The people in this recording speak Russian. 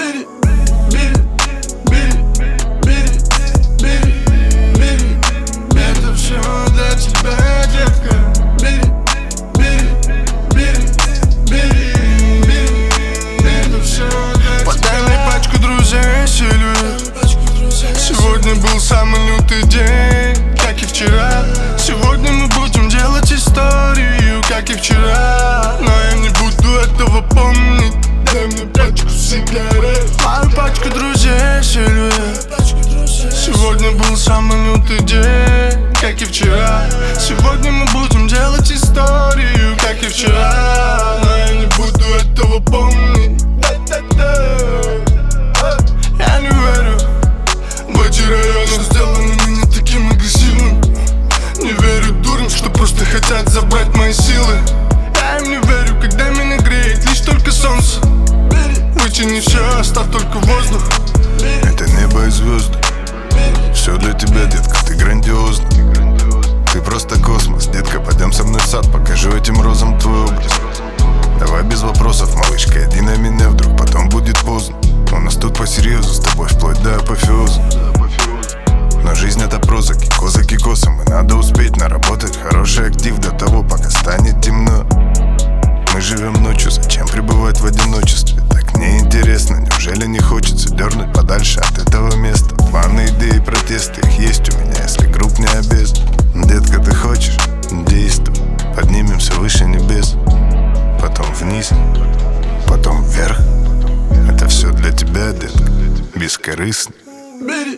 Бери, бери, бери, бери, бери, бери. Это все для тебя, детка. Бери, бери, бери, бери, бери. Это все для тебя. Подай мне пачку друзей, Сильвия. Сегодня был самый лютый день, как и вчера. Сегодня мы будем делать историю, как и вчера. Но я не буду этого помнить. Дай мне пачку сигарет. Мою пачку друзей, Сильвия. Сегодня был самый лютый день, как и вчера. Сегодня мы будем делать историю, как и вчера. Но я не буду этого помнить. Я не верю в эти районы, что сделаны меня таким агрессивным. Не верю дурам, что просто хотят забрать мои силы. Я им не верю, когда меня греет лишь только солнце. Вытяни все, оставь только воздух. Это небо и звезды. Все для тебя, детка, ты грандиозна. Ты просто космос, детка, пойдем со мной в сад. Покажу этим розам твой образ. Давай без вопросов, малышка, иди на меня вдруг, потом будет поздно. У нас тут по-серьезу с тобой вплоть до апофеоза. Но жизнь это проза, кикоза кикосом. И надо успеть наработать хороший актив до того, пока станет темно. Мы живем ночью, зачем пребывать в одиночестве? Так неинтересно, неужели не хочется дернуть подальше от этого места? Планы, идеи, протесты, их есть у меня, если групп не обез. Детка, ты хочешь? Действуй, поднимемся выше небес. Потом вниз, потом вверх. Это все для тебя, детка, бескорыстно. Бери,